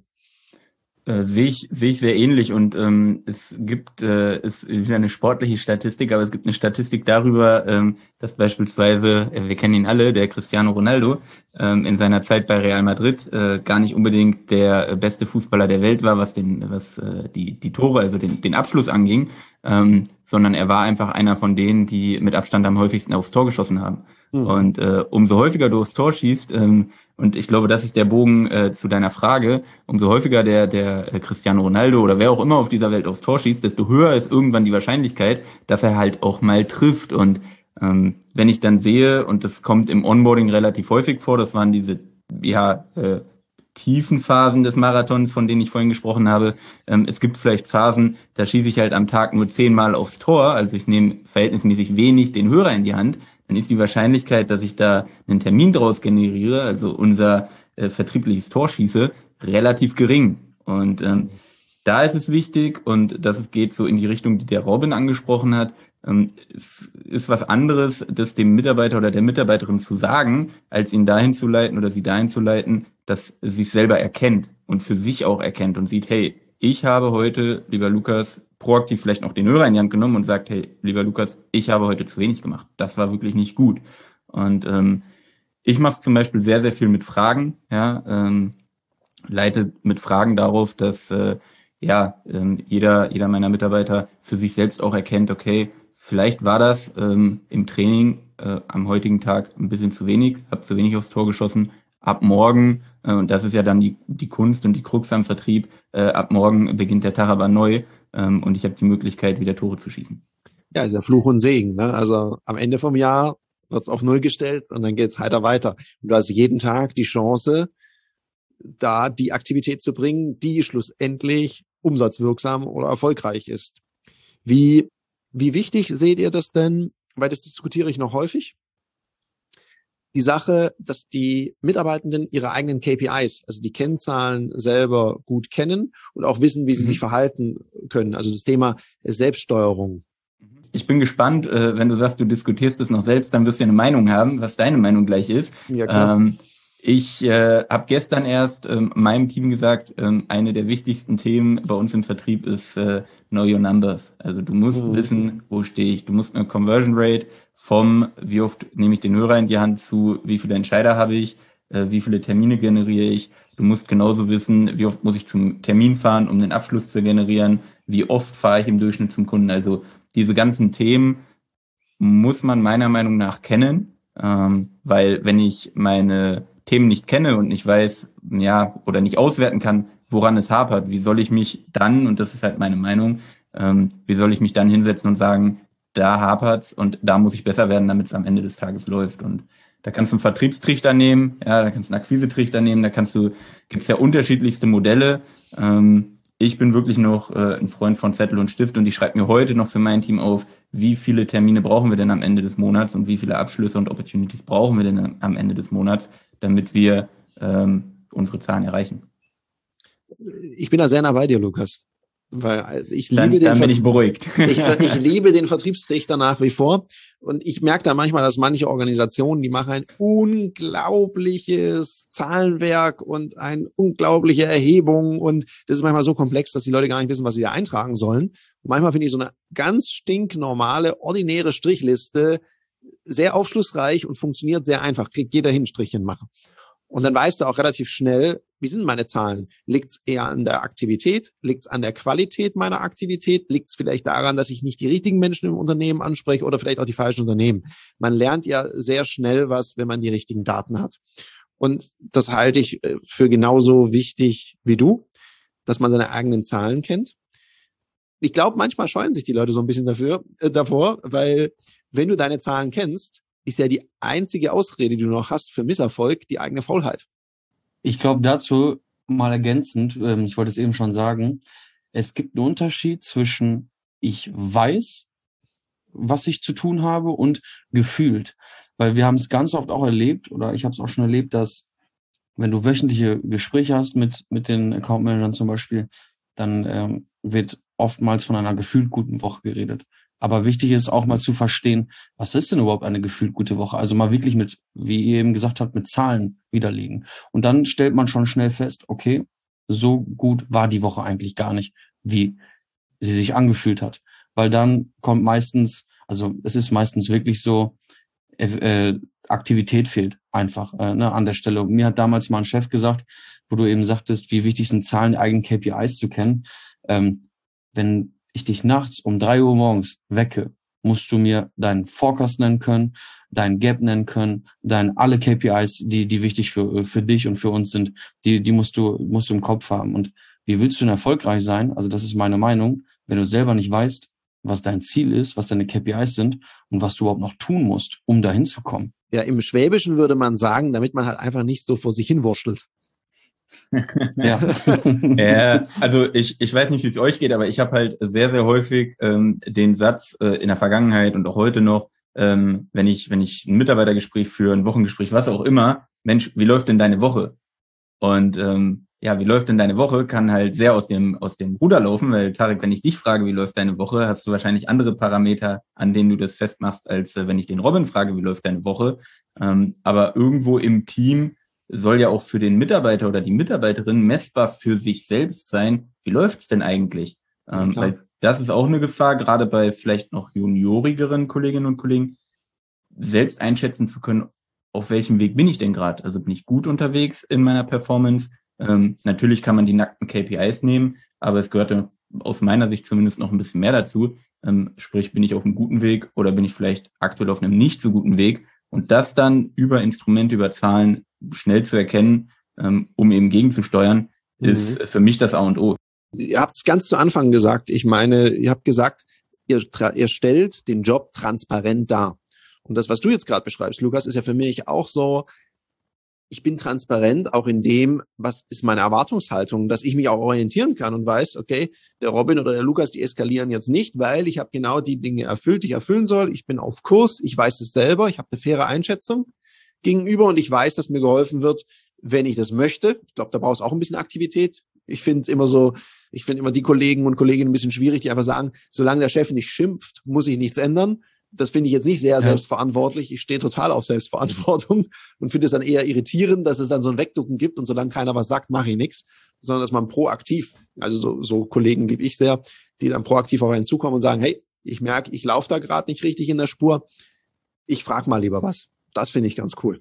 Äh, sehe ich, sehe ich sehr ähnlich und ähm, es gibt äh, es ist wieder eine sportliche Statistik, aber es gibt eine Statistik darüber, ähm, dass beispielsweise, äh, wir kennen ihn alle, der Cristiano Ronaldo ähm, in seiner Zeit bei Real Madrid äh, gar nicht unbedingt der beste Fußballer der Welt war, was den was äh, die die Tore, also den den Abschluss anging, ähm, sondern er war einfach einer von denen, die mit Abstand am häufigsten aufs Tor geschossen haben. Mhm. Und äh, umso häufiger du aufs Tor schießt, ähm, und ich glaube, das ist der Bogen äh, zu deiner Frage. Umso häufiger der der äh, Cristiano Ronaldo oder wer auch immer auf dieser Welt aufs Tor schießt, desto höher ist irgendwann die Wahrscheinlichkeit, dass er halt auch mal trifft. Und ähm, wenn ich dann sehe, und das kommt im Onboarding relativ häufig vor, das waren diese ja äh, tiefen Phasen des Marathons, von denen ich vorhin gesprochen habe. Ähm, es gibt vielleicht Phasen, da schieße ich halt am Tag nur zehnmal aufs Tor, also ich nehme verhältnismäßig wenig den Hörer in die Hand. Dann ist die Wahrscheinlichkeit, dass ich da einen Termin draus generiere, also unser äh, vertriebliches Tor schieße, relativ gering. Und ähm, da ist es wichtig, und das ist, geht so in die Richtung, die der Robin angesprochen hat, ähm, es ist was anderes, das dem Mitarbeiter oder der Mitarbeiterin zu sagen, als ihn dahin zu leiten oder sie dahin zu leiten, dass sie es selber erkennt und für sich auch erkennt und sieht, hey, ich habe heute, lieber Lukas, proaktiv vielleicht noch den Hörer in die Hand genommen und sagt, hey, lieber Lukas, ich habe heute zu wenig gemacht. Das war wirklich nicht gut. Und ähm, ich mache es zum Beispiel sehr, sehr viel mit Fragen, ja, ähm, leite mit Fragen darauf, dass äh, ja ähm, jeder, jeder meiner Mitarbeiter für sich selbst auch erkennt, okay, vielleicht war das ähm, im Training äh, am heutigen Tag ein bisschen zu wenig, habe zu wenig aufs Tor geschossen. Ab morgen, äh, und das ist ja dann die, die Kunst und die Krux am Vertrieb, äh, ab morgen beginnt der Tag aber neu. Und ich habe die Möglichkeit, wieder Tore zu schießen. Ja, ist ja Fluch und Segen. Ne? Also am Ende vom Jahr wird's auf Null gestellt und dann geht's heiter weiter. Und du hast jeden Tag die Chance, da die Aktivität zu bringen, die schlussendlich umsatzwirksam oder erfolgreich ist. Wie, wie wichtig seht ihr das denn? Weil das diskutiere ich noch häufig. Die Sache, dass die Mitarbeitenden ihre eigenen K P Is, also die Kennzahlen selber gut kennen und auch wissen, wie sie mhm. sich verhalten können. Also das Thema Selbststeuerung. Ich bin gespannt, äh, wenn du sagst, du diskutierst es noch selbst, dann wirst du ja eine Meinung haben, was deine Meinung gleich ist. Ja, klar. Ähm, ich äh, habe gestern erst ähm, meinem Team gesagt, ähm, eine der wichtigsten Themen bei uns im Vertrieb ist äh, Know Your Numbers. Also du musst mhm. wissen, wo stehe ich. Du musst eine Conversion Rate vom, wie oft nehme ich den Hörer in die Hand, zu wie viele Entscheider habe ich, äh, wie viele Termine generiere ich. Du musst genauso wissen, wie oft muss ich zum Termin fahren, um den Abschluss zu generieren, wie oft fahre ich im Durchschnitt zum Kunden. Also diese ganzen Themen muss man meiner Meinung nach kennen, ähm, weil wenn ich meine Themen nicht kenne und nicht weiß, ja, oder nicht auswerten kann, woran es hapert, wie soll ich mich dann, und das ist halt meine Meinung, ähm, wie soll ich mich dann hinsetzen und sagen, da hapert's und da muss ich besser werden, damit es am Ende des Tages läuft. Und da kannst du einen Vertriebstrichter nehmen, ja, da kannst du einen Akquisetrichter nehmen, da kannst du, gibt's ja unterschiedlichste Modelle. Ähm, ich bin wirklich noch äh, ein Freund von Zettel und Stift und ich schreibe mir heute noch für mein Team auf, wie viele Termine brauchen wir denn am Ende des Monats und wie viele Abschlüsse und Opportunities brauchen wir denn am Ende des Monats, damit wir ähm, unsere Zahlen erreichen. Ich bin da sehr nah bei dir, Lukas. Weil ich liebe dann, den dann bin ich beruhigt. ich, ich liebe den Vertriebstrichter nach wie vor und ich merke da manchmal, dass manche Organisationen, die machen ein unglaubliches Zahlenwerk und eine unglaubliche Erhebung und das ist manchmal so komplex, dass die Leute gar nicht wissen, was sie da eintragen sollen. Und manchmal finde ich so eine ganz stinknormale, ordinäre Strichliste sehr aufschlussreich und funktioniert sehr einfach. Kriegt jeder hin, Strichchen machen. Und dann weißt du auch relativ schnell, wie sind meine Zahlen? Liegt es eher an der Aktivität? Liegt es an der Qualität meiner Aktivität? Liegt es vielleicht daran, dass ich nicht die richtigen Menschen im Unternehmen anspreche oder vielleicht auch die falschen Unternehmen? Man lernt ja sehr schnell was, wenn man die richtigen Daten hat. Und das halte ich für genauso wichtig wie du, dass man seine eigenen Zahlen kennt. Ich glaube, manchmal scheuen sich die Leute so ein bisschen dafür, äh, davor, weil wenn du deine Zahlen kennst, ist ja die einzige Ausrede, die du noch hast für Misserfolg, die eigene Faulheit. Ich glaube dazu mal ergänzend, ähm, ich wollte es eben schon sagen, es gibt einen Unterschied zwischen ich weiß, was ich zu tun habe und gefühlt. Weil wir haben es ganz oft auch erlebt, oder ich habe es auch schon erlebt, dass wenn du wöchentliche Gespräche hast mit mit den Account Managern zum Beispiel, dann ähm, wird oftmals von einer gefühlt guten Woche geredet. Aber wichtig ist auch mal zu verstehen, was ist denn überhaupt eine gefühlt gute Woche? Also mal wirklich mit, wie ihr eben gesagt habt, mit Zahlen widerlegen. Und dann stellt man schon schnell fest, okay, so gut war die Woche eigentlich gar nicht, wie sie sich angefühlt hat. Weil dann kommt meistens, also es ist meistens wirklich so, äh, Aktivität fehlt einfach äh, ne, an der Stelle. Und mir hat damals mal ein Chef gesagt, wo du eben sagtest, wie wichtig sind Zahlen, die eigenen K P Is zu kennen. Ähm, wenn ich dich nachts um drei Uhr morgens wecke, musst du mir deinen Forecast nennen können, deinen Gap nennen können, deine alle K P Is, die die wichtig für für dich und für uns sind, die die musst du musst du im Kopf haben. Und wie willst du denn erfolgreich sein? Also das ist meine Meinung, wenn du selber nicht weißt, was dein Ziel ist, was deine K P Is sind und was du überhaupt noch tun musst, um dahin zu kommen. Ja, im Schwäbischen würde man sagen, damit man halt einfach nicht so vor sich hin wurschtelt. Ja. Ja, also ich, ich weiß nicht, wie es euch geht, aber ich habe halt sehr, sehr häufig ähm, den Satz äh, in der Vergangenheit und auch heute noch, ähm, wenn ich, wenn ich ein Mitarbeitergespräch führe, ein Wochengespräch, was auch immer, Mensch, wie läuft denn deine Woche? Und ähm, ja, wie läuft denn deine Woche, kann halt sehr aus dem aus dem Ruder laufen, weil Tarek, wenn ich dich frage, wie läuft deine Woche, hast du wahrscheinlich andere Parameter, an denen du das festmachst, als äh, wenn ich den Robin frage, wie läuft deine Woche. Ähm, aber irgendwo im Team soll ja auch für den Mitarbeiter oder die Mitarbeiterin messbar für sich selbst sein, wie läuft's denn eigentlich? Ähm, Ja, weil das ist auch eine Gefahr, gerade bei vielleicht noch juniorigeren Kolleginnen und Kollegen, selbst einschätzen zu können, auf welchem Weg bin ich denn gerade? Also bin ich gut unterwegs in meiner Performance? Ähm, natürlich kann man die nackten K P Is nehmen, aber es gehörte aus meiner Sicht zumindest noch ein bisschen mehr dazu. Ähm, sprich, bin ich auf einem guten Weg oder bin ich vielleicht aktuell auf einem nicht so guten Weg? Und das dann über Instrumente, über Zahlen schnell zu erkennen, ähm, um eben gegenzusteuern, Mhm. ist für mich das A und O. Ihr habt es ganz zu Anfang gesagt. Ich meine, ihr habt gesagt, ihr, tra- ihr stellt den Job transparent dar. Und das, was du jetzt gerade beschreibst, Lukas, ist ja für mich auch so, ich bin transparent auch in dem, was ist meine Erwartungshaltung, dass ich mich auch orientieren kann und weiß, okay, der Robin oder der Lukas, die eskalieren jetzt nicht, weil ich habe genau die Dinge erfüllt, die ich erfüllen soll. Ich bin auf Kurs, ich weiß es selber, ich habe eine faire Einschätzung gegenüber und ich weiß, dass mir geholfen wird, wenn ich das möchte. Ich glaube, da brauchst du auch ein bisschen Aktivität. Ich finde immer so, ich finde immer die Kollegen und Kolleginnen ein bisschen schwierig, die einfach sagen, solange der Chef nicht schimpft, muss ich nichts ändern. Das finde ich jetzt nicht sehr Ja. selbstverantwortlich. Ich stehe total auf Selbstverantwortung und finde es dann eher irritierend, dass es dann so ein Wegducken gibt und solange keiner was sagt, mache ich nichts, sondern dass man proaktiv, also so, so Kollegen liebe ich sehr, die dann proaktiv auf einen zukommen und sagen, hey, ich merke, ich laufe da gerade nicht richtig in der Spur. Ich frage mal lieber was. Das finde ich ganz cool.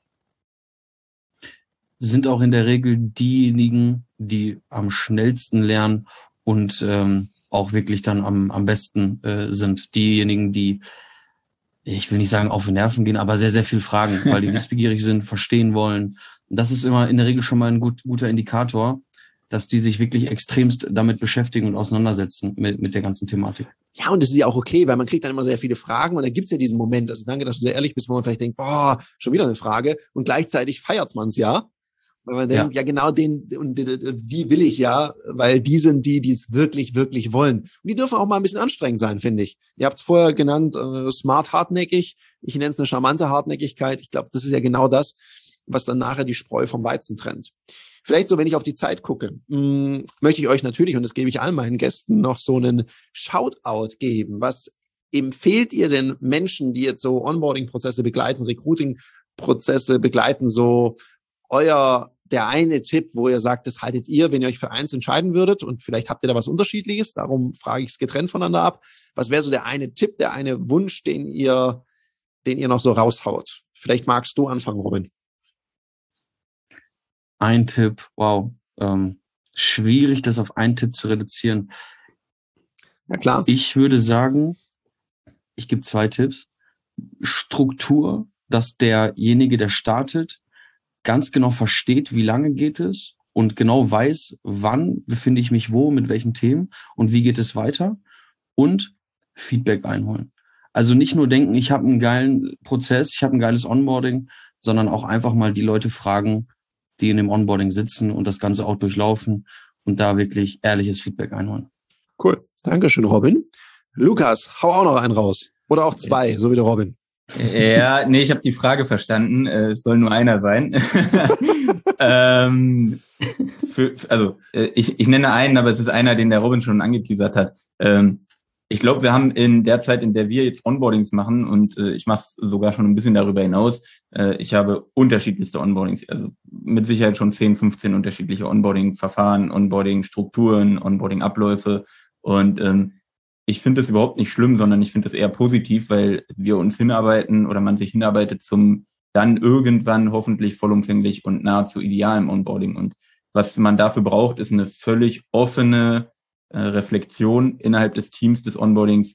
Sind auch in der Regel diejenigen, die am schnellsten lernen und ähm, auch wirklich dann am, am besten äh, sind. Diejenigen, die, ich will nicht sagen auf die Nerven gehen, aber sehr, sehr viel fragen, weil die wissbegierig sind, verstehen wollen. Das ist immer in der Regel schon mal ein gut, guter Indikator, dass die sich wirklich extremst damit beschäftigen und auseinandersetzen mit, mit der ganzen Thematik. Ja, und das ist ja auch okay, weil man kriegt dann immer sehr viele Fragen und dann gibt's ja diesen Moment, also danke, dass du sehr ehrlich bist, wo man vielleicht denkt, boah, schon wieder eine Frage und gleichzeitig feiert's man's ja, weil man denkt, ja, ja genau den, und die will ich ja, weil die sind die, die es wirklich, wirklich wollen. Und die dürfen auch mal ein bisschen anstrengend sein, finde ich. Ihr habt's vorher genannt, äh, smart hartnäckig, ich nenne es eine charmante Hartnäckigkeit. Ich glaube, das ist ja genau das, was dann nachher die Spreu vom Weizen trennt. Vielleicht so, wenn ich auf die Zeit gucke, mh, möchte ich euch natürlich, und das gebe ich all meinen Gästen, noch so einen Shoutout geben. Was empfehlt ihr denn Menschen, die jetzt so Onboarding-Prozesse begleiten, Recruiting-Prozesse begleiten, so euer, der eine Tipp, wo ihr sagt, das haltet ihr, wenn ihr euch für eins entscheiden würdet, und vielleicht habt ihr da was Unterschiedliches, darum frage ich es getrennt voneinander ab. Was wäre so der eine Tipp, der eine Wunsch, den ihr den ihr noch so raushaut? Vielleicht magst du anfangen, Robin. Ein Tipp, wow. Ähm, schwierig, das auf einen Tipp zu reduzieren. Ja, klar. Ich würde sagen, ich gebe zwei Tipps. Struktur, dass derjenige, der startet, ganz genau versteht, wie lange geht es und genau weiß, wann befinde ich mich wo, mit welchen Themen und wie geht es weiter, und Feedback einholen. Also nicht nur denken, ich habe einen geilen Prozess, ich habe ein geiles Onboarding, sondern auch einfach mal die Leute fragen, die in dem Onboarding sitzen und das Ganze auch durchlaufen und da wirklich ehrliches Feedback einholen. Cool. Dankeschön, Robin. Lukas, hau auch noch einen raus. Oder auch zwei, so wie der Robin. Ja, nee, ich habe die Frage verstanden. Es soll nur einer sein. ähm, für, also ich, ich nenne einen, aber es ist einer, den der Robin schon angeteasert hat. Ähm, ich glaube, wir haben in der Zeit, in der wir jetzt Onboardings machen, und äh, ich mache es sogar schon ein bisschen darüber hinaus, äh, ich habe unterschiedlichste Onboardings, also mit Sicherheit schon zehn, fünfzehn unterschiedliche Onboarding-Verfahren, Onboarding-Strukturen, Onboarding-Abläufe, und ähm, ich finde das überhaupt nicht schlimm, sondern ich finde das eher positiv, weil wir uns hinarbeiten oder man sich hinarbeitet zum dann irgendwann hoffentlich vollumfänglich und nahezu idealen Onboarding. Und was man dafür braucht, ist eine völlig offene äh, Reflexion innerhalb des Teams des Onboardings,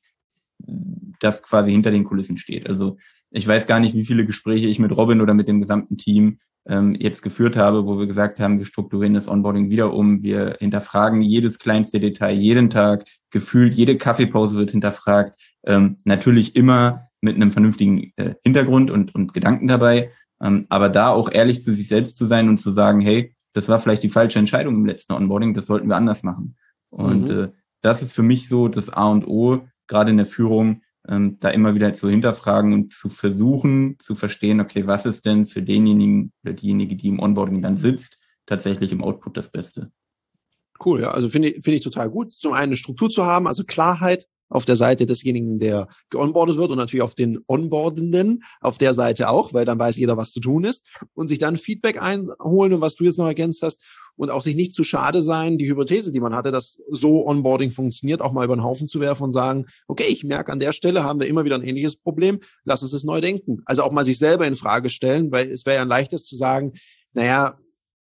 das quasi hinter den Kulissen steht. Also ich weiß gar nicht, wie viele Gespräche ich mit Robin oder mit dem gesamten Team ähm, jetzt geführt habe, wo wir gesagt haben, wir strukturieren das Onboarding wieder um, wir hinterfragen jedes kleinste Detail jeden Tag, gefühlt jede Kaffeepause wird hinterfragt, ähm, natürlich immer mit einem vernünftigen äh, Hintergrund und, und Gedanken dabei, ähm, aber da auch ehrlich zu sich selbst zu sein und zu sagen, hey, das war vielleicht die falsche Entscheidung im letzten Onboarding, das sollten wir anders machen. Und mhm. äh, das ist für mich so das A und O, gerade in der Führung, ähm, da immer wieder zu hinterfragen und zu versuchen zu verstehen, okay, was ist denn für denjenigen oder diejenige, die im Onboarding dann sitzt, tatsächlich im Output das Beste. Cool, ja, also finde ich, finde ich total gut, zum einen eine Struktur zu haben, also Klarheit auf der Seite desjenigen, der geonboardet wird, und natürlich auf den Onboardenden, auf der Seite auch, weil dann weiß jeder, was zu tun ist, und sich dann Feedback einholen, und was du jetzt noch ergänzt hast, und auch sich nicht zu schade sein, die Hypothese, die man hatte, dass so Onboarding funktioniert, auch mal über den Haufen zu werfen und sagen, okay, ich merke, an der Stelle haben wir immer wieder ein ähnliches Problem, lass uns das neu denken. Also auch mal sich selber in Frage stellen, weil es wäre ja ein leichtes zu sagen, naja,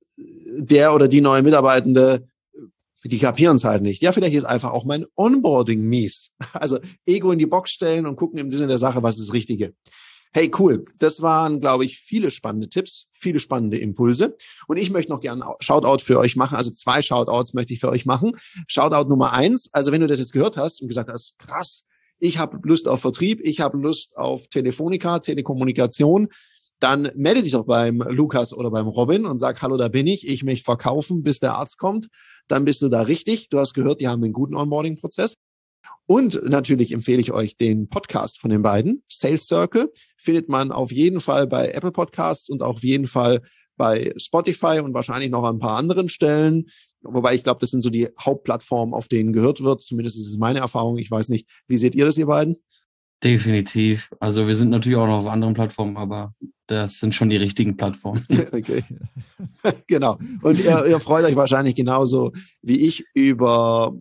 der oder die neue Mitarbeitende, die kapieren es halt nicht. Ja, vielleicht ist einfach auch mein Onboarding mies. Also Ego in die Box stellen und gucken im Sinne der Sache, was ist das Richtige. Hey, cool. Das waren, glaube ich, viele spannende Tipps, viele spannende Impulse. Und ich möchte noch gerne Shoutout für euch machen. Also zwei Shoutouts möchte ich für euch machen. Shoutout Nummer eins. Also wenn du das jetzt gehört hast und gesagt hast, krass, ich habe Lust auf Vertrieb, ich habe Lust auf Telefonica, Telekommunikation, dann melde dich doch beim Lukas oder beim Robin und sag, hallo, da bin ich, ich möchte verkaufen, bis der Arzt kommt. Dann bist du da richtig. Du hast gehört, die haben einen guten Onboarding-Prozess. Und natürlich empfehle ich euch den Podcast von den beiden. Sales Circle findet man auf jeden Fall bei Apple Podcasts und auf jeden Fall bei Spotify und wahrscheinlich noch an ein paar anderen Stellen. Wobei ich glaube, das sind so die Hauptplattformen, auf denen gehört wird. Zumindest ist es meine Erfahrung. Ich weiß nicht, wie seht ihr das, ihr beiden? Definitiv. Also wir sind natürlich auch noch auf anderen Plattformen, aber das sind schon die richtigen Plattformen. Okay, genau. Und ihr, ihr freut euch wahrscheinlich genauso wie ich über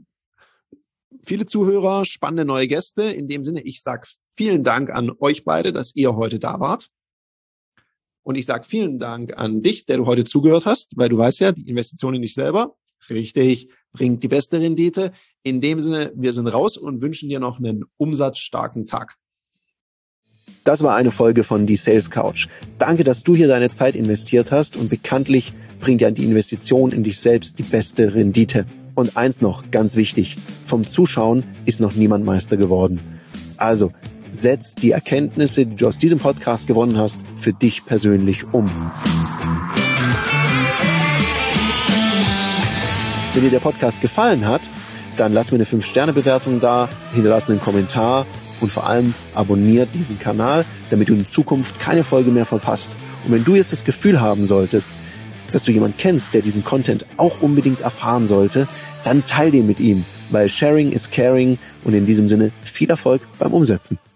viele Zuhörer, spannende neue Gäste. In dem Sinne, ich sage vielen Dank an euch beide, dass ihr heute da wart. Und ich sage vielen Dank an dich, der du heute zugehört hast, weil du weißt ja, die Investition in dich selber, richtig, bringt die beste Rendite. In dem Sinne, wir sind raus und wünschen dir noch einen umsatzstarken Tag. Das war eine Folge von Die Sales Couch. Danke, dass du hier deine Zeit investiert hast, und bekanntlich bringt ja die Investition in dich selbst die beste Rendite. Und eins noch, ganz wichtig, vom Zuschauen ist noch niemand Meister geworden. Also, setz die Erkenntnisse, die du aus diesem Podcast gewonnen hast, für dich persönlich um. Wenn dir der Podcast gefallen hat, dann lass mir eine fünf Sterne Bewertung da, hinterlass einen Kommentar und vor allem abonniert diesen Kanal, damit du in Zukunft keine Folge mehr verpasst. Und wenn du jetzt das Gefühl haben solltest, dass du jemanden kennst, der diesen Content auch unbedingt erfahren sollte, dann teil den mit ihm, weil Sharing is Caring, und in diesem Sinne viel Erfolg beim Umsetzen.